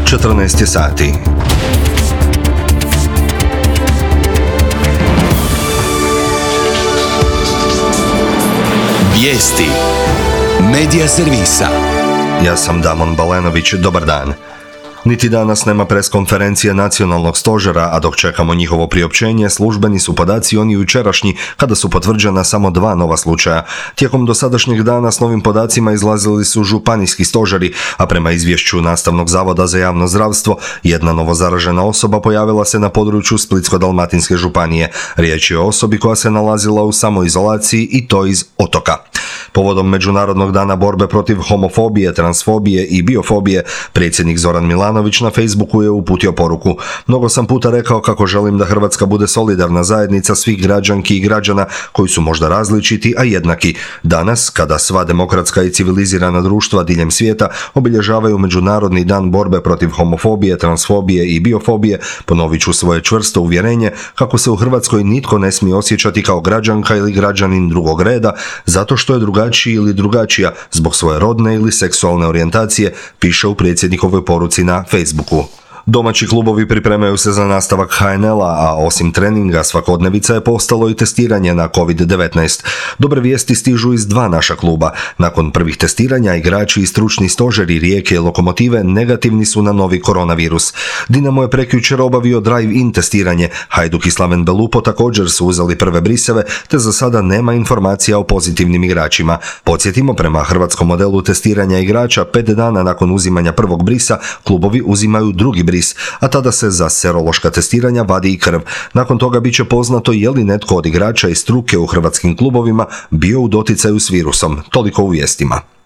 14 sati. Vijesti Medija servisa. Ja sam Damon Balenović, dobar dan. Niti danas nema preskonferencije nacionalnog stožera, a dok čekamo njihovo priopćenje, službeni su podaci oni jučerašnji, kada su potvrđena samo 2 nova slučaja. Tijekom dosadašnjeg dana s novim podacima izlazili su županijski stožeri, a prema izvješću Nastavnog zavoda za javno zdravstvo, jedna novozaražena osoba pojavila se na području Splitsko-dalmatinske županije. Riječ je o osobi koja se nalazila u samoizolaciji i to iz Otoka. Povodom Međunarodnog dana borbe protiv homofobije, transfobije i biofobije, predsjednik Zoran Milanović na Facebooku je uputio poruku: "Mnogo sam puta rekao kako želim da Hrvatska bude solidarna zajednica svih građanki i građana koji su možda različiti, a jednaki. Danas, kada sva demokratska i civilizirana društva diljem svijeta obilježavaju Međunarodni dan borbe protiv homofobije, transfobije i biofobije, ponovit ću svoje čvrsto uvjerenje kako se u Hrvatskoj nitko ne smije osjećati kao građanka ili građanin drugog reda zato što je drugačiji ili drugačija zbog svoje rodne ili seksualne orijentacije", piše u predsjednikovoj poruci na Facebooku. Domaći klubovi pripremaju se za nastavak HNL-a, a osim treninga svakodnevica je postalo i testiranje na COVID-19. Dobre vijesti stižu iz 2 naša kluba. Nakon prvih testiranja, igrači i stručni stožeri Rijeke i Lokomotive negativni su na novi koronavirus. Dinamo je prekjučer obavio drive-in testiranje, Hajduk i Slaven Belupo također su uzeli prve briseve, te za sada nema informacija o pozitivnim igračima. Podsjetimo, prema hrvatskom modelu testiranja igrača, 5 dana nakon uzimanja prvog brisa, klubovi uzimaju drugi bris, a tada se za serološka testiranja vadi i krv. Nakon toga bit će poznato je li netko od igrača i struke u hrvatskim klubovima bio u doticaju s virusom. Toliko u vijestima.